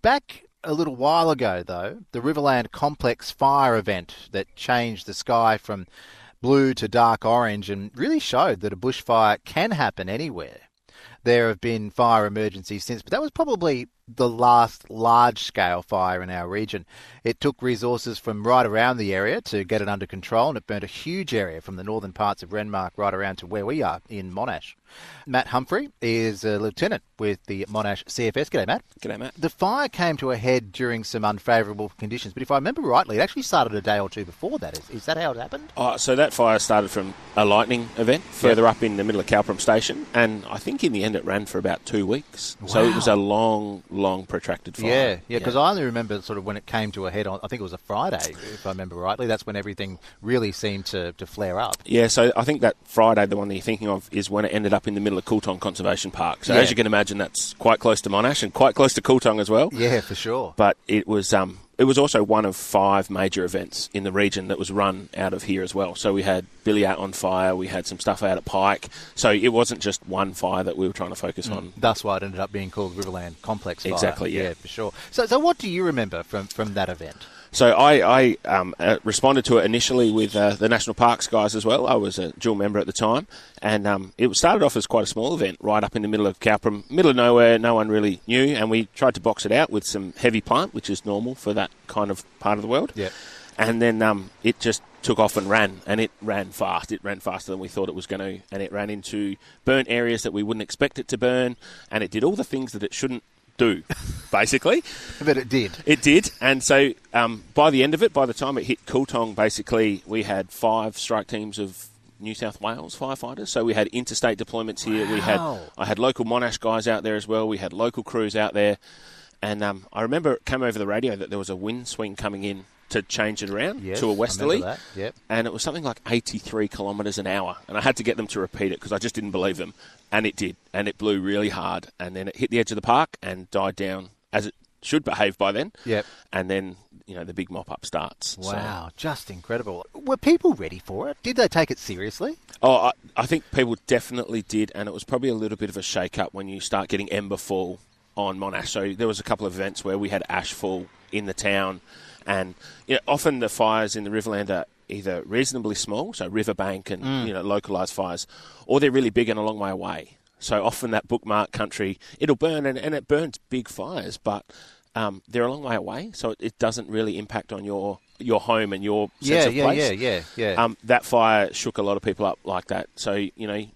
Back a little while ago, though, the Riverland Complex fire event that changed the sky from blue to dark orange and really showed that a bushfire can happen anywhere. There have been fire emergencies since, but that was probably the last large-scale fire in our region. It took resources from right around the area to get it under control, and it burnt a huge area from the northern parts of Renmark right around to where we are in Monash. Matt Humphrey is a lieutenant with the Monash CFS. G'day, Matt. G'day, Matt. The fire came to a head during some unfavourable conditions, but if I remember rightly, it actually started a day or two before that. Is that how it happened? So that fire started from a lightning event further up in the middle of Cowpram Station, and I think in the end it ran for about 2 weeks. Wow. So it was a long, protracted fire. Yeah, because I only remember sort of when it came to a head on, I think it was a Friday, if I remember rightly. That's when everything really seemed to flare up. Yeah, so I think that Friday, the one that you're thinking of, is when it ended up in the middle of Cooltong Conservation Park. So as you can imagine, that's quite close to Monash and quite close to Cooltong as well. Yeah, for sure. But it was also one of 5 major events in the region that was run out of here as well. So we had Billy out on fire, we had some stuff out at Pike. So it wasn't just one fire that we were trying to focus on. That's why it ended up being called Riverland Complex Fire. Exactly, yeah, for sure. So what do you remember from that event? So I responded to it initially with the National Parks guys as well. I was a dual member at the time, and it started off as quite a small event right up in the middle of Cowpram, middle of nowhere, no one really knew, and we tried to box it out with some heavy plant, which is normal for that kind of part of the world. Yeah. And then it just took off and it ran fast. It ran faster than we thought it was going to, and it ran into burnt areas that we wouldn't expect it to burn, and it did all the things that it shouldn't do, basically. But it did. It did, and so by the end of it, by the time it hit Cooltong, basically we had 5 strike teams of New South Wales firefighters. So we had interstate deployments here. Wow. I had local Monash guys out there as well. We had local crews out there, and I remember it came over the radio that there was a wind swing coming in to change it around to a westerly. I remember that. Yep. And it was something like 83 kilometres an hour. And I had to get them to repeat it because I just didn't believe them. And it did. And it blew really hard. And then it hit the edge of the park and died down as it should behave by then. Yep. And then, the big mop-up starts. Wow, just incredible. Were people ready for it? Did they take it seriously? Oh, I think people definitely did. And it was probably a little bit of a shake-up when you start getting ember fall on Monash. So there was a couple of events where we had ash fall in the town. And often the fires in the Riverland are either reasonably small, so riverbank and localised fires, or they're really big and a long way away. So often that bookmark country, it'll burn, and it burns big fires, but they're a long way away, so it doesn't really impact on your home and your sense of place. Yeah. That fire shook a lot of people up like that. So,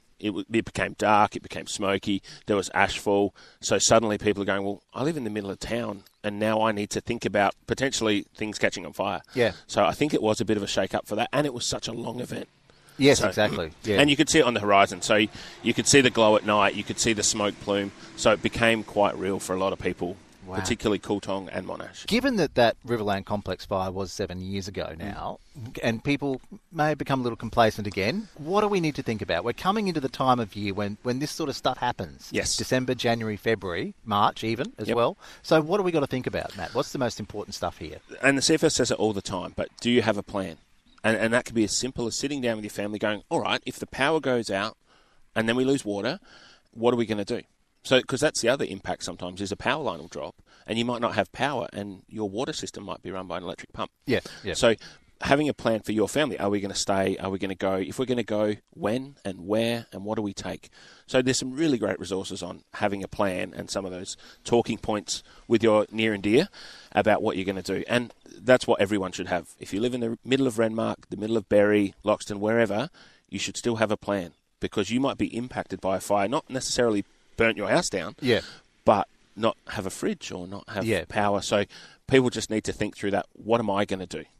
it became dark, it became smoky, there was ashfall. So suddenly people are going, well, I live in the middle of town, and now I need to think about potentially things catching on fire. Yeah. So I think it was a bit of a shake-up for that, and it was such a long event. Yes, exactly. Yeah. And you could see it on the horizon. So you could see the glow at night, you could see the smoke plume. So it became quite real for a lot of people. Wow. Particularly Cooltong and Monash. Given that Riverland Complex fire was 7 years ago now, and people may have become a little complacent again, what do we need to think about? We're coming into the time of year when this sort of stuff happens. Yes. December, January, February, March even as well. So what do we got to think about, Matt? What's the most important stuff here? And the CFS says it all the time, but do you have a plan? And that could be as simple as sitting down with your family going, all right, if the power goes out and then we lose water, what are we going to do? So, because that's the other impact sometimes is a power line will drop and you might not have power and your water system might be run by an electric pump. Yeah. So having a plan for your family, are we going to stay? Are we going to go? If we're going to go, when and where and what do we take? So there's some really great resources on having a plan and some of those talking points with your near and dear about what you're going to do. And that's what everyone should have. If you live in the middle of Renmark, the middle of Berry, Loxton, wherever, you should still have a plan because you might be impacted by a fire, not necessarily burnt your house down, but not have a fridge or not have power. So people just need to think through that. What am I going to do?